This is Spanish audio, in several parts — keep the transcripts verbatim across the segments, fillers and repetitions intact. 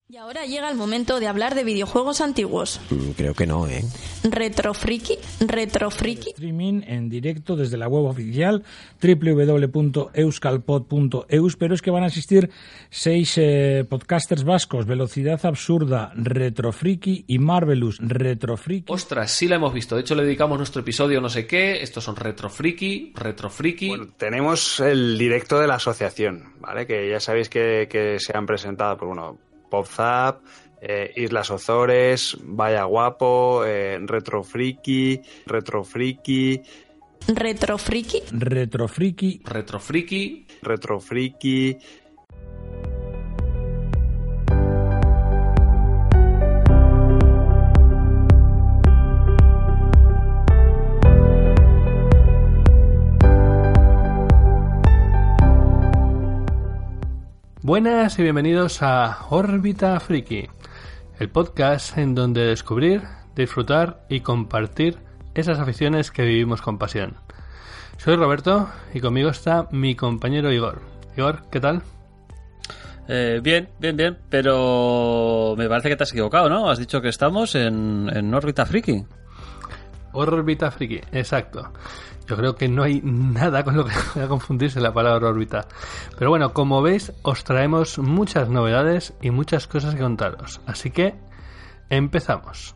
Y ahora llega el momento de hablar de videojuegos antiguos. Mm, creo que no, ¿eh? Retrofriki, Retrofriki. Streaming en directo desde la web oficial doble u doble u doble u punto euskalpod punto eus, pero es que van a asistir seis eh, podcasters vascos: Velocidad Absurda, Retrofriki y Marvelous Retrofriki. Ostras, sí la hemos visto. De hecho, le dedicamos nuestro episodio no sé qué. Estos son Retrofriki, Retrofriki. Bueno, tenemos el directo de la asociación, ¿vale? Que ya sabéis que, que se han presentado, pues bueno, PopZap, eh, Islas Ozores, Vaya Guapo, eh, Retrofriki, Retrofriki, Retrofriki, Retrofriki, Retrofriki, Retrofriki. Buenas y bienvenidos a Órbita Friki, el podcast en donde descubrir, disfrutar y compartir esas aficiones que vivimos con pasión. Soy Roberto y conmigo está mi compañero Igor. Igor, ¿qué tal? Eh, bien, bien, bien, pero me parece que te has equivocado, ¿no? Has dicho que estamos en, en Órbita Friki. Órbita Friki, exacto. Yo creo que no hay nada con lo que pueda confundirse la palabra órbita. Pero bueno, como veis, os traemos muchas novedades y muchas cosas que contaros. Así que, empezamos.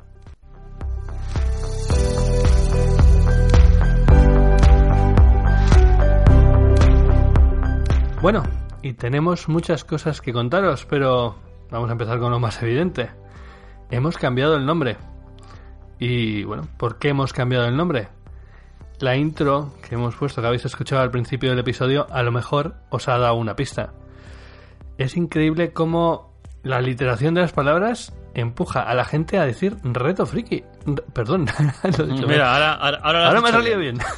Bueno, y tenemos muchas cosas que contaros, pero vamos a empezar con lo más evidente. Hemos cambiado el nombre. Y bueno, ¿por qué hemos cambiado el nombre? La intro que hemos puesto, que habéis escuchado al principio del episodio, a lo mejor os ha dado una pista. Es increíble cómo la literación de las palabras empuja a la gente a decir Reto Friki. Re- Perdón, lo he dicho. Mira, ahora, ahora, ahora, lo has ahora me ha dicho salido bien. bien.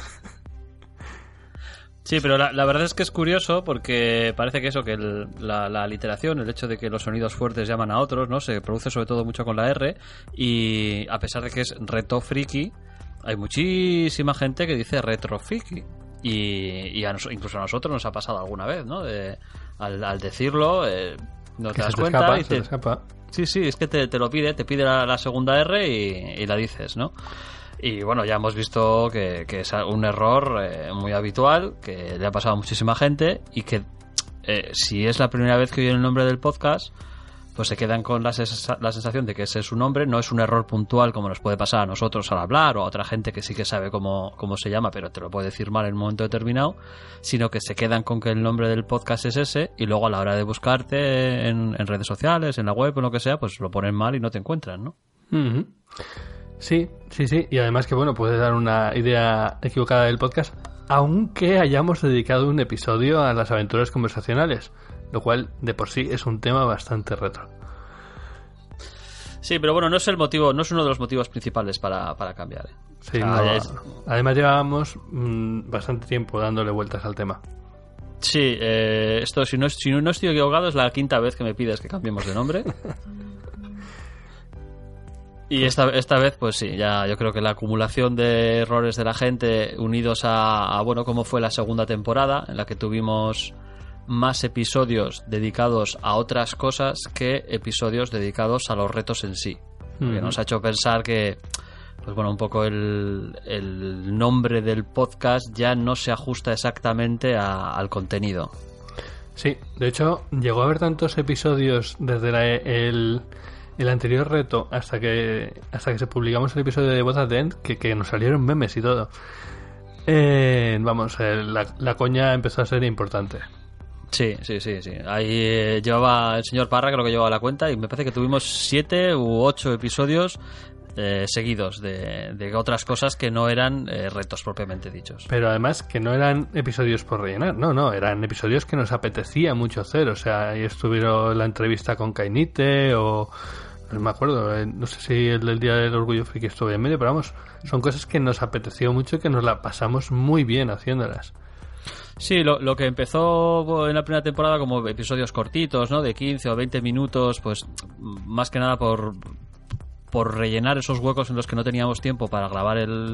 Sí, pero la, la verdad es que es curioso porque parece que eso, que el, la, la literación, el hecho de que los sonidos fuertes llaman a otros, ¿no? Se produce sobre todo mucho con la R, y a pesar de que es Reto Friki, hay muchísima gente que dice Retrofriki. Y, y a nos, incluso a nosotros nos ha pasado alguna vez, ¿no? De, al, al decirlo, eh, no te das te cuenta escapa, y te, te, te escapa. Sí, sí, es que te, te lo pide, te pide la, la segunda R y, y la dices, ¿no? Y bueno, ya hemos visto que, que es un error eh, muy habitual, que le ha pasado a muchísima gente y que eh, si es la primera vez que oyen el nombre del podcast, pues se quedan con la, ses- la sensación de que ese es su nombre. No es un error puntual como nos puede pasar a nosotros al hablar o a otra gente que sí que sabe cómo, cómo se llama, pero te lo puede decir mal en un momento determinado, sino que se quedan con que el nombre del podcast es ese y luego a la hora de buscarte en, en redes sociales, en la web o lo que sea, pues lo ponen mal y no te encuentran, ¿no? Uh-huh. Sí, sí, sí. Y además que, bueno, puede dar una idea equivocada del podcast, aunque hayamos dedicado un episodio a las aventuras conversacionales, lo cual de por sí es un tema bastante retro. Sí, pero bueno, no es el motivo, no es uno de los motivos principales para, para cambiar, ¿eh? Sí, Ah, no, es- además llevábamos mmm, bastante tiempo dándole vueltas al tema. Sí, eh, esto si no, si no estoy equivocado es la quinta vez que me pides que cambiemos de nombre. Y esta, esta vez, pues sí, ya yo creo que la acumulación de errores de la gente unidos a, a, bueno, cómo fue la segunda temporada, en la que tuvimos más episodios dedicados a otras cosas que episodios dedicados a los retos en sí. Porque Mm. nos ha hecho pensar que, pues bueno, un poco el, el nombre del podcast ya no se ajusta exactamente a- al contenido. Sí, de hecho, llegó a haber tantos episodios desde la- el, el anterior reto hasta que hasta que se publicamos el episodio de Both at the End que, que nos salieron memes y todo. Eh, vamos, eh, la, la coña empezó a ser importante. Sí, sí, sí, sí. Ahí eh, llevaba el señor Parra, creo que llevaba la cuenta, y me parece que tuvimos siete u ocho episodios eh, seguidos de, de otras cosas que no eran eh, retos propiamente dichos. Pero además que no eran episodios por rellenar, no, no, eran episodios que nos apetecía mucho hacer. O sea, ahí estuvieron la entrevista con Cainite o... No me acuerdo, eh, no sé si el del Día del Orgullo Friki estuvo en medio, pero vamos, son cosas que nos apeteció mucho y que nos la pasamos muy bien haciéndolas. Sí, lo, lo que empezó en la primera temporada como episodios cortitos, ¿no? De quince o veinte minutos, pues más que nada por, por rellenar esos huecos en los que no teníamos tiempo para grabar el,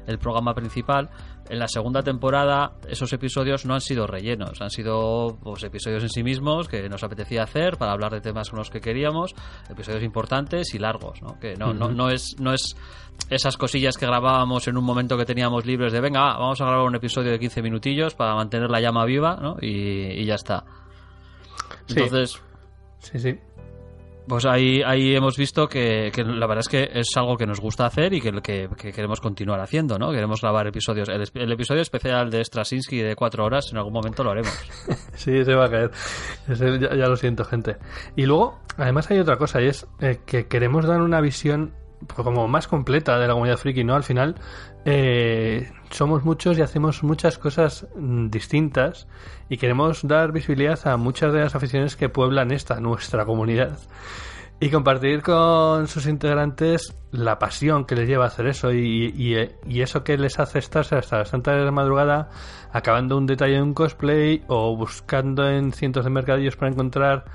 el programa principal. En la segunda temporada esos episodios no han sido rellenos, han sido pues, episodios en sí mismos que nos apetecía hacer para hablar de temas con los que queríamos, episodios importantes y largos, ¿no? Que no, uh-huh. no, no es no es esas cosillas que grabábamos en un momento que teníamos libres de venga, vamos a grabar un episodio de quince minutillos para mantener la llama viva, ¿no? y, y ya está. Entonces, sí, sí. sí. Pues ahí, ahí hemos visto que, que la verdad es que es algo que nos gusta hacer y que, que, que queremos continuar haciendo, ¿no? Queremos grabar episodios. El, el episodio especial de Straczynski de cuatro horas en algún momento lo haremos. Sí, se va a caer. Ese, ya, ya lo siento, gente. Y luego, además hay otra cosa y es eh, que queremos dar una visión como más completa de la comunidad friki, ¿no? Al final eh, somos muchos y hacemos muchas cosas mm, distintas y queremos dar visibilidad a muchas de las aficiones que pueblan esta nuestra comunidad y compartir con sus integrantes la pasión que les lleva a hacer eso y, y, y eso que les hace estarse hasta las tantas de la madrugada acabando un detalle de un cosplay o buscando en cientos de mercadillos para encontrar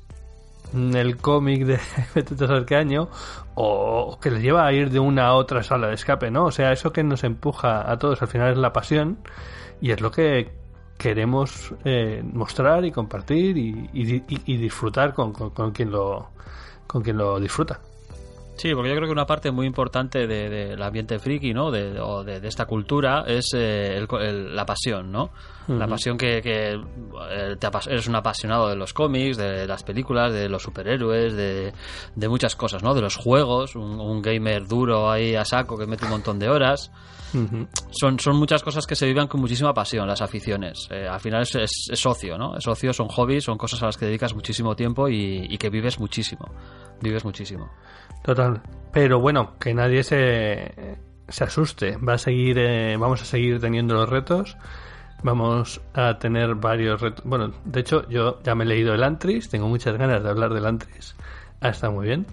el cómic de vete a saber qué año o que les lleva a ir de una a otra sala de escape, ¿no? O sea, eso que nos empuja a todos al final es la pasión y es lo que queremos eh, mostrar y compartir y, y, y, y disfrutar con, con, con quien lo con quien lo disfruta. Sí, porque yo creo que una parte muy importante del de, de ambiente friki, ¿no? De, o de, de esta cultura es eh, el, el, la pasión, ¿no? Uh-huh. La pasión que, que eh, te apas- eres un apasionado de los cómics, de las películas, de los superhéroes, de, de muchas cosas, ¿no? De los juegos, un, un gamer duro ahí a saco que mete un montón de horas. Uh-huh. Son, son muchas cosas que se viven con muchísima pasión, las aficiones. Eh, al final es, es, es ocio, ¿no? Es ocio, son hobbies, son cosas a las que dedicas muchísimo tiempo y, y que vives muchísimo. Vives muchísimo. Total. Pero bueno, que nadie se, se asuste. Va a seguir, eh, vamos a seguir teniendo los retos. Vamos a tener varios retos. Bueno, de hecho, yo ya me he leído el Antris. Tengo muchas ganas de hablar del Antris. Ah, está muy bien.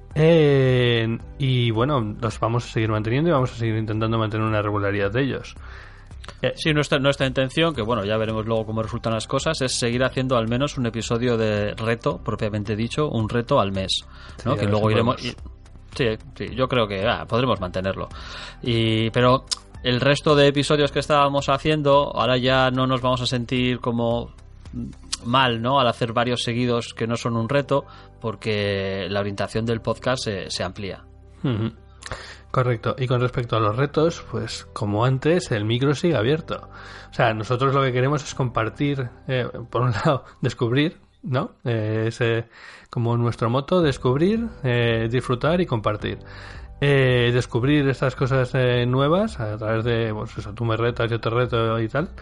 Eh, y bueno, los vamos a seguir manteniendo y vamos a seguir intentando mantener una regularidad de ellos. Eh, sí, nuestra, nuestra intención, que bueno, ya veremos luego cómo resultan las cosas, es seguir haciendo al menos un episodio de reto, propiamente dicho, un reto al mes, ¿no? Sí, que luego si iremos... Y, sí, sí, yo creo que ah, podremos mantenerlo. Y, pero el resto de episodios que estábamos haciendo, ahora ya no nos vamos a sentir como mal, ¿no? Al hacer varios seguidos que no son un reto, porque la orientación del podcast se, se amplía. Uh-huh. Correcto. Y con respecto a los retos, pues como antes, el micro sigue abierto. O sea, nosotros lo que queremos es compartir, eh, por un lado, descubrir, ¿no? Eh, es eh, como nuestro moto, descubrir, eh, disfrutar y compartir. Eh, descubrir estas cosas eh, nuevas a través de, pues eso, tú me retas, yo te reto y tal.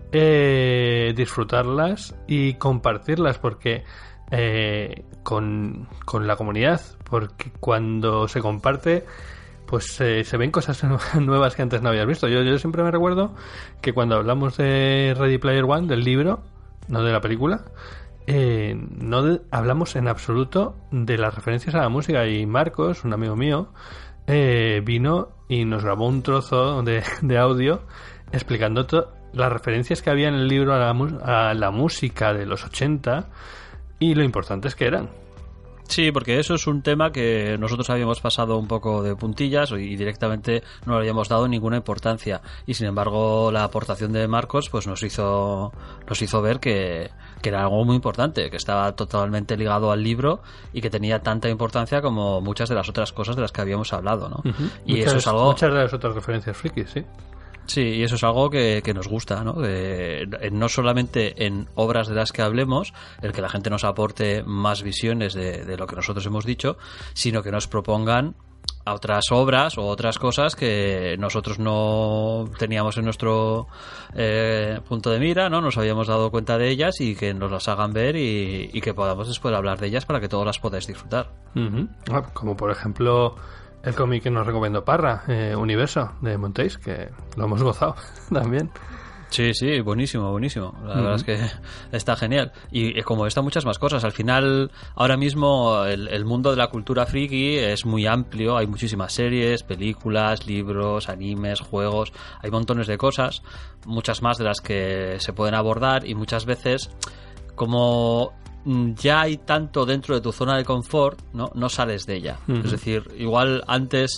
Eh, disfrutarlas y compartirlas porque eh, con, con la comunidad, porque cuando se comparte pues eh, se ven cosas nuevas que antes no habías visto. Yo, yo siempre me recuerdo que cuando hablamos de Ready Player One, del libro, no de la película, eh, no de, hablamos en absoluto de las referencias a la música y Marcos, un amigo mío, eh, vino y nos grabó un trozo de, de audio explicando to- las referencias que había en el libro a la, mu- a la música de los ochenta y lo importantes que eran. Sí, porque eso es un tema que nosotros habíamos pasado un poco de puntillas y directamente no le habíamos dado ninguna importancia. Y sin embargo, la aportación de Marcos pues nos hizo nos hizo ver que, que era algo muy importante, que estaba totalmente ligado al libro y que tenía tanta importancia como muchas de las otras cosas de las que habíamos hablado, ¿no? Uh-huh. Y muchas, eso es algo... muchas de las otras referencias frikis, sí. Sí, y eso es algo que, que nos gusta, ¿no? De, no solamente en obras de las que hablemos, el que la gente nos aporte más visiones de, de lo que nosotros hemos dicho, sino que nos propongan a otras obras o otras cosas que nosotros no teníamos en nuestro eh, punto de mira, ¿no? Nos habíamos dado cuenta de ellas y que nos las hagan ver y, y que podamos después hablar de ellas para que todos las podáis disfrutar. Uh-huh. Ah, como por ejemplo... el cómic que nos recomendó Parra, eh, Universo, de Montéis, que lo hemos gozado también. Sí, sí, buenísimo, buenísimo. La uh-huh. verdad es que está genial. Y, y como está, muchas más cosas. Al final, ahora mismo, el, el mundo de la cultura friki es muy amplio. Hay muchísimas series, películas, libros, animes, juegos. Hay montones de cosas, muchas más de las que se pueden abordar. Y muchas veces, como ya hay tanto dentro de tu zona de confort, no, no sales de ella. Uh-huh. Es decir, igual antes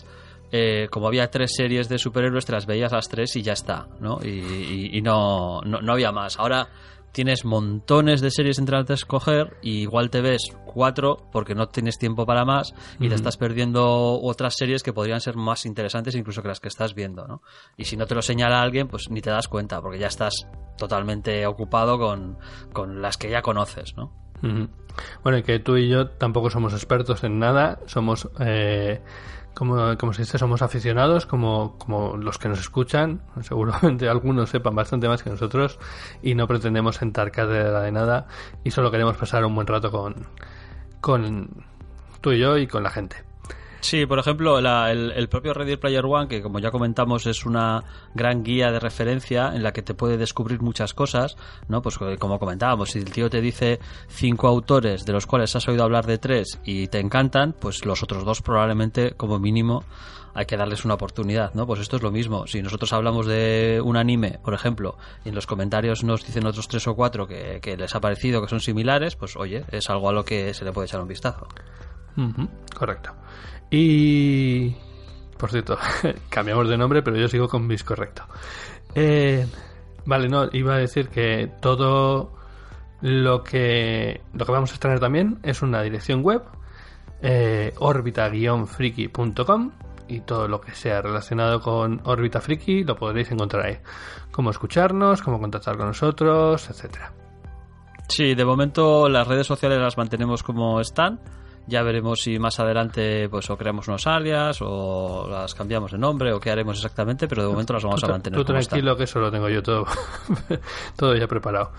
eh, como había tres series de superhéroes, te las veías las tres y ya está, ¿no? Y, y, y no, no, no había más. Ahora tienes montones de series entre las que escoger y igual te ves cuatro porque no tienes tiempo para más y uh-huh. te estás perdiendo otras series que podrían ser más interesantes incluso que las que estás viendo, ¿no? Y si no te lo señala alguien, pues ni te das cuenta porque ya estás totalmente ocupado con, con las que ya conoces, ¿no? Uh-huh. Bueno, y que tú y yo tampoco somos expertos en nada, somos... Eh... Como, como se dice, somos aficionados, como, como los que nos escuchan. Seguramente algunos sepan bastante más que nosotros y no pretendemos sentar cátedra de nada y solo queremos pasar un buen rato con, con tú y yo y con la gente. Sí, por ejemplo, la, el, el propio Ready Player One, que como ya comentamos es una gran guía de referencia en la que te puede descubrir muchas cosas, ¿no? Pues como comentábamos, si el tío te dice cinco autores de los cuales has oído hablar de tres y te encantan, pues los otros dos probablemente, como mínimo, hay que darles una oportunidad, ¿no? Pues esto es lo mismo. Si nosotros hablamos de un anime, por ejemplo, y en los comentarios nos dicen otros tres o cuatro que, que les ha parecido que son similares, pues oye, es algo a lo que se le puede echar un vistazo. Uh-huh, correcto. Y... por cierto, cambiamos de nombre, pero yo sigo con Bis Correcto. Eh, vale, no, iba a decir que todo lo que lo que vamos a estrenar también es una dirección web, eh, orbita guion friki punto com, y todo lo que sea relacionado con Órbita Friki lo podréis encontrar ahí. Cómo escucharnos, cómo contactar con nosotros, etcétera. Sí, de momento las redes sociales las mantenemos como están. Ya veremos si más adelante pues o creamos unos alias o las cambiamos de nombre o qué haremos exactamente, pero de momento las vamos tú, a mantener tú como tranquilo están. Que eso lo tengo yo todo todo ya preparado.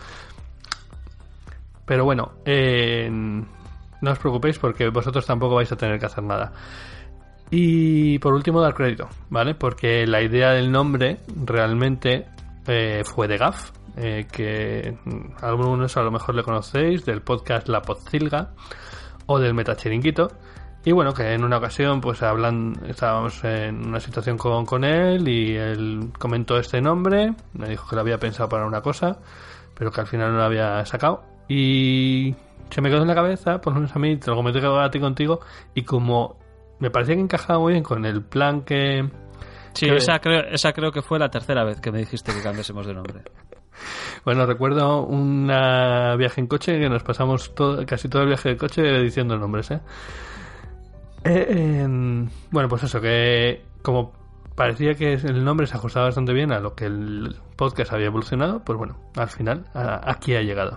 Pero bueno, eh, no os preocupéis porque vosotros tampoco vais a tener que hacer nada. Y por último dar crédito, ¿vale? Porque la idea del nombre realmente eh, fue de Gaf, eh, que algunos a lo mejor le conocéis del podcast La Podzilga o del Metachiringuito, y bueno, que en una ocasión pues hablan, estábamos en una situación con, con él y él comentó este nombre, me dijo que lo había pensado para una cosa pero que al final no lo había sacado y se me quedó en la cabeza, por lo menos a mí, te lo comenté a ti contigo, y como me parecía que encajaba muy bien con el plan que... Sí, que... Esa, creo, esa creo que fue la tercera vez que me dijiste que cambiásemos de nombre. Bueno, recuerdo un viaje en coche que nos pasamos todo, casi todo el viaje de coche diciendo nombres, ¿eh? Eh, eh, bueno, pues eso, que como parecía que el nombre se ajustaba bastante bien a lo que el podcast había evolucionado, pues bueno, al final a, aquí ha llegado.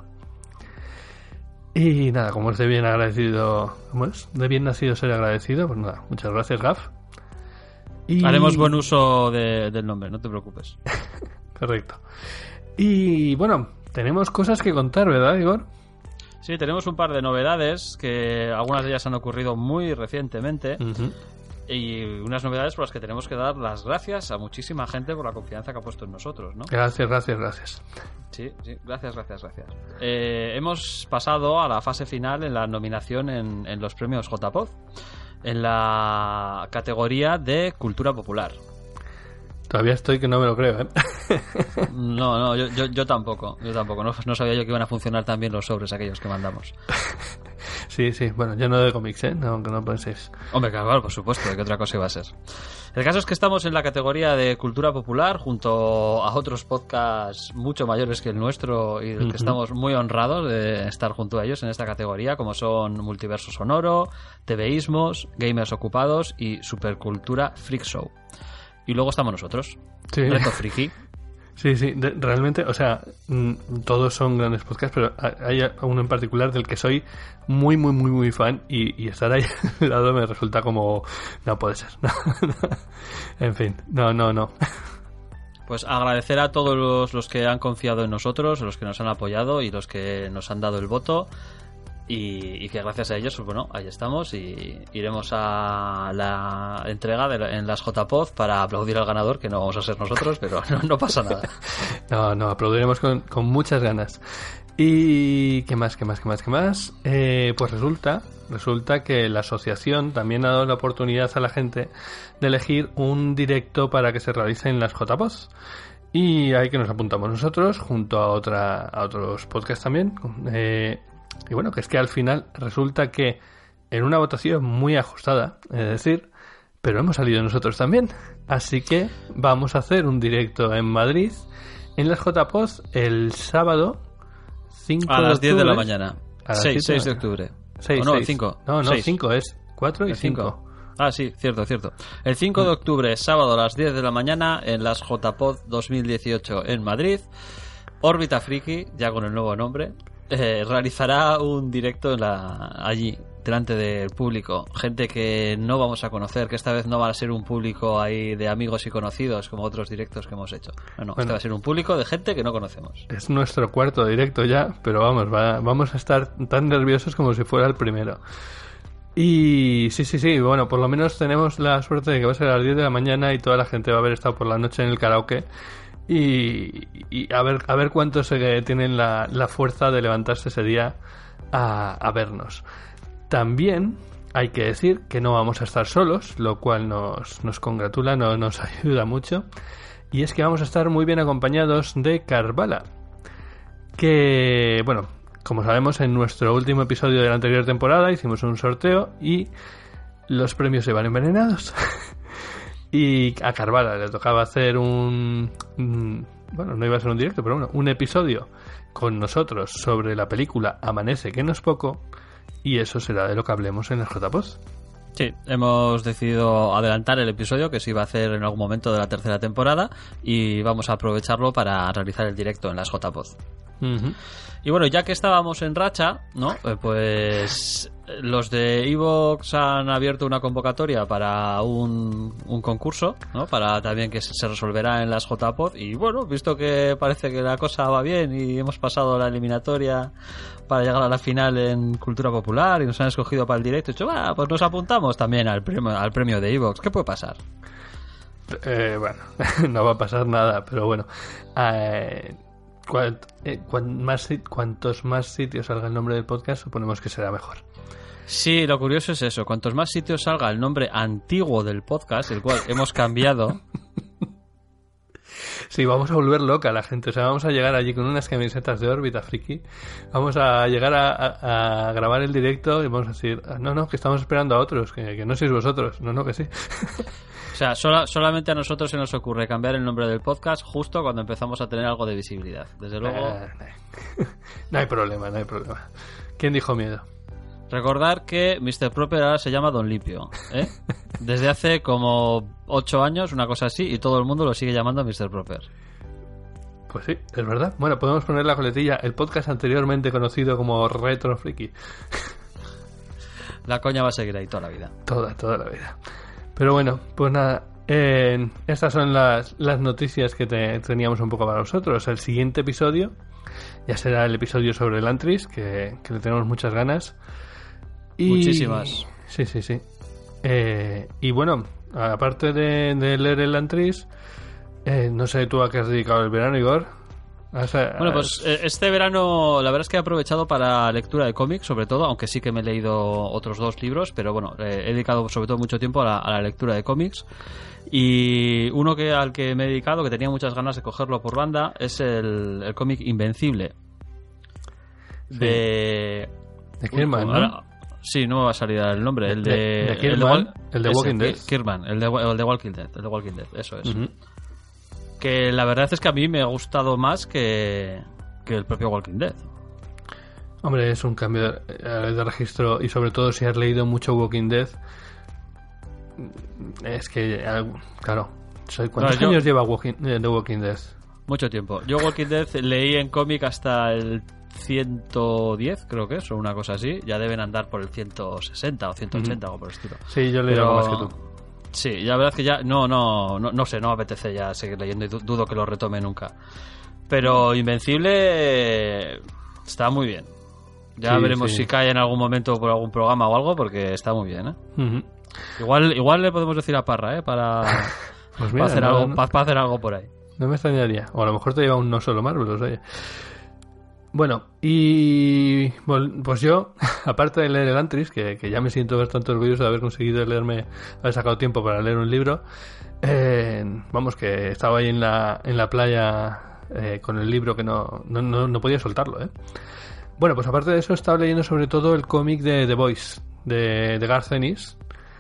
Y nada, como es de bien agradecido, ¿cómo es? De bien nacido ser agradecido, pues nada, muchas gracias, Gaf. Y... haremos buen uso de, del nombre, no te preocupes. Correcto. Y bueno, tenemos cosas que contar, ¿verdad, Igor? Sí, tenemos un par de novedades que algunas de ellas han ocurrido muy recientemente. Uh-huh. Y unas novedades por las que tenemos que dar las gracias a muchísima gente por la confianza que ha puesto en nosotros, ¿no? Gracias, gracias, gracias. Sí, sí, gracias, gracias, gracias. Eh, hemos pasado a la fase final en la nominación en, en los premios J P O D, en la categoría de Cultura Popular. Todavía estoy que no me lo creo, ¿eh? No, no, yo, yo, yo tampoco, yo tampoco. No, no sabía yo que iban a funcionar tan bien los sobres aquellos que mandamos. Sí, sí, bueno, yo no de cómics, ¿eh? No, que no penséis. Hombre, claro, por supuesto, ¿de qué otra cosa iba a ser? El caso es que estamos en la categoría de Cultura Popular junto a otros podcasts mucho mayores que el nuestro y del que uh-huh. estamos muy honrados de estar junto a ellos en esta categoría, como son Multiverso Sonoro, TVismos, Gamers Ocupados y Supercultura Freak Show. Y luego estamos nosotros, sí. Reto Friki. Sí, sí, de, realmente, o sea, m- todos son grandes podcasts, pero hay uno en particular del que soy muy, muy, muy, muy fan y, y estar ahí al lado me resulta como... no puede ser. No, no. En fin, no, no, no. Pues agradecer a todos los, los que han confiado en nosotros, los que nos han apoyado y los que nos han dado el voto. Y, y que gracias a ellos, pues bueno, ahí estamos y iremos a la entrega de la, en las J P O D para aplaudir al ganador, que no vamos a ser nosotros, pero no, no pasa nada. No, no, aplaudiremos con, con muchas ganas. Y qué más, qué más, qué más, qué más. Eh, pues resulta, resulta que la asociación también ha dado la oportunidad a la gente de elegir un directo para que se realice en las J P O D. Y ahí que nos apuntamos nosotros, junto a otra, a otros podcasts también. Eh, Y bueno, que es que al final resulta que en una votación muy ajustada, es decir, pero hemos salido nosotros también. Así que vamos a hacer un directo en Madrid, en las J P O D, el sábado cinco a las de diez de la mañana. A las seis, siete seis de octubre. seis, ¿O no, seis. cinco. No, no, seis. cinco es cuatro y El cinco. cinco. Ah, sí, cierto, cierto. El cinco de octubre, sábado a las diez de la mañana, en las J P O D dos mil dieciocho en Madrid, Órbita Friki, ya con el nuevo nombre, eh, realizará un directo en la, allí, delante del público. Gente que no vamos a conocer, que esta vez no va a ser un público ahí de amigos y conocidos como otros directos que hemos hecho. No, no, Bueno, este va a ser un público de gente que no conocemos. Es nuestro cuarto directo ya, pero vamos, va, vamos a estar tan nerviosos como si fuera el primero. Y sí, sí, sí, bueno, por lo menos tenemos la suerte de que va a ser a las diez de la mañana y toda la gente va a haber estado por la noche en el karaoke. Y, y a ver a ver cuántos eh, tienen la, la fuerza de levantarse ese día a, a vernos. También hay que decir que no vamos a estar solos, lo cual nos, nos congratula, no, nos ayuda mucho. Y es que vamos a estar muy bien acompañados de Carvala, que, bueno, como sabemos, en nuestro último episodio de la anterior temporada hicimos un sorteo y los premios se van envenenados. Y a Carvala le tocaba hacer un, un... Bueno, no iba a ser un directo, pero bueno, un episodio con nosotros sobre la película Amanece, que no es poco, y eso será de lo que hablemos en el J P O D. Sí, hemos decidido adelantar el episodio que se iba a hacer en algún momento de la tercera temporada y vamos a aprovecharlo para realizar el directo en las J P O D. Uh-huh. Y bueno, ya que estábamos en racha, ¿no? Eh, pues los de Evox han abierto una convocatoria para un, un concurso, ¿no? Para también que se resolverá en las J P O D. Y bueno, visto que parece que la cosa va bien y hemos pasado la eliminatoria para llegar a la final en Cultura Popular y nos han escogido para el directo, he dicho, ah, pues nos apuntamos también al premio, al premio de Evox. ¿Qué puede pasar? Eh, bueno, no va a pasar nada, pero bueno. Eh... Cuant, eh, cuant más, cuantos más sitios salga el nombre del podcast, suponemos que será mejor. Sí, lo curioso es eso. Cuantos más sitios salga el nombre antiguo del podcast, el cual hemos cambiado. Sí, vamos a volver loca a la gente. O sea, vamos a llegar allí con unas camisetas de órbita friki. Vamos a llegar a, a, a grabar el directo y vamos a decir, no, no, que estamos esperando a otros, que, que no sois vosotros. No, no, que sí. O sea, sola, solamente a nosotros se nos ocurre cambiar el nombre del podcast justo cuando empezamos a tener algo de visibilidad. Desde luego... Eh, no hay problema, no hay problema. ¿Quién dijo miedo? Recordar que míster Proper ahora se llama Don Limpio, ¿eh? Desde hace como ocho años, una cosa así, y todo el mundo lo sigue llamando míster Proper. Pues sí, es verdad. Bueno, podemos poner la coletilla, el podcast anteriormente conocido como Retro Friki. La coña va a seguir ahí toda la vida. Toda, toda la vida. Pero bueno, pues nada, eh, estas son las, las noticias que te, teníamos un poco para vosotros. El siguiente episodio ya será el episodio sobre el Antris, que, que le tenemos muchas ganas. Y, muchísimas. Sí, sí, sí. Eh, y bueno, aparte de, de leer el Antris, eh, no sé tú a qué has dedicado el verano, Igor. O sea, bueno, pues este verano la verdad es que he aprovechado para lectura de cómics, sobre todo, aunque sí que me he leído otros dos libros, pero bueno, eh, he dedicado sobre todo mucho tiempo a la, a la lectura de cómics. Y uno que al que me he dedicado, que tenía muchas ganas de cogerlo por banda, es el, el cómic Invencible. Sí. De... De Kirkman, ¿no? Ahora, sí, no me va a salir el nombre. El de, de, de el Kirkman, de, el de Walking Dead. Kirkman, el de, el de Walking Dead, el de Walking Dead, eso es. Uh-huh. Que la verdad es que a mí me ha gustado más que, que el propio Walking Dead. Hombre, es un cambio de, de registro y sobre todo si has leído mucho Walking Dead, es que, claro, ¿cuántos no, años yo, lleva Walking, de Walking Dead? Mucho tiempo. Yo Walking Dead leí en cómic hasta el ciento diez, creo que es, o una cosa así. Ya deben andar por el ciento sesenta o ciento ochenta, uh-huh. algo por el estilo. Sí, yo leí algo más que tú. Sí, la verdad es que ya no, no, no, no sé, no me apetece ya seguir leyendo y dudo que lo retome nunca. Pero Invencible está muy bien. Ya sí, veremos sí. si cae en algún momento por algún programa o algo, porque está muy bien, ¿eh? Uh-huh. Igual, igual le podemos decir a Parra, ¿eh? Para, pues mira, para, hacer, no, algo, no, para, para hacer algo por ahí. No me extrañaría. O a lo mejor te lleva un no solo Marvel, oye. Bueno, y pues yo, aparte de leer el Antris, que, que ya me siento bastante orgulloso de haber conseguido leerme, haber sacado tiempo para leer un libro, eh, vamos, que estaba ahí en la, en la playa eh, con el libro que no, no, no, no podía soltarlo, ¿eh? Bueno, pues aparte de eso estaba leyendo sobre todo el cómic de The Voice, de, de Garth Ennis, eh,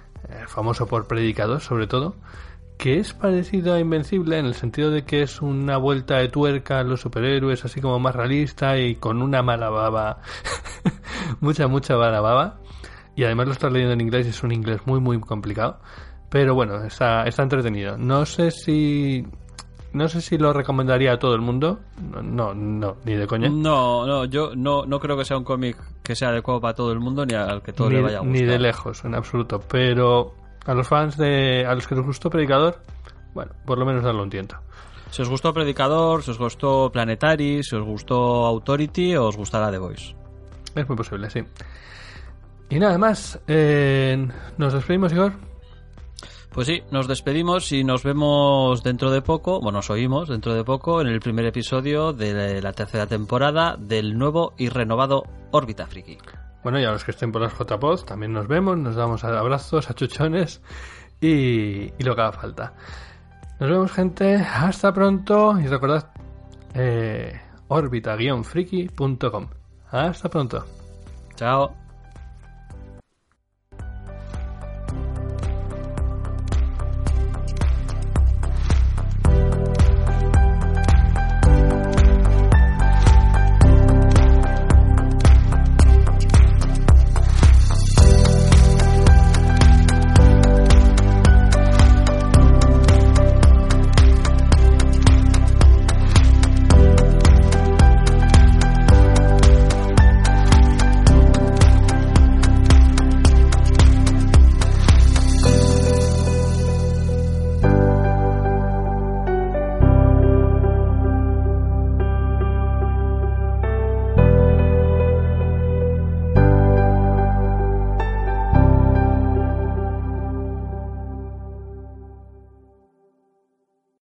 famoso por Predicador sobre todo, que es parecido a Invencible en el sentido de que es una vuelta de tuerca a los superhéroes, así como más realista y con una mala baba, mucha, mucha mala baba, y además lo estás leyendo en inglés y es un inglés muy, muy complicado, pero bueno, está, está entretenido. No sé si... No sé si lo recomendaría a todo el mundo. No, no, no, ni de coña. No, no, yo no, no creo que sea un cómic que sea adecuado para todo el mundo ni al que todo ni, le vaya a gustar. Ni de lejos, en absoluto. Pero a los fans de... A los que les gustó Predicador, bueno, por lo menos darlo un tiento. Si os gustó Predicador, si os gustó Planetary, si os gustó Authority, os gustará The Voice. Es muy posible, sí. Y nada más. Eh, ¿Nos despedimos, Igor? Pues sí, nos despedimos y nos vemos dentro de poco, bueno, nos oímos dentro de poco en el primer episodio de la tercera temporada del nuevo y renovado Órbita Friki. Bueno, y a los que estén por las J P O D también nos vemos, nos damos abrazos, achuchones y, y lo que haga falta. Nos vemos, gente, hasta pronto y recordad eh, órbita guion friki punto com. Hasta pronto. Chao.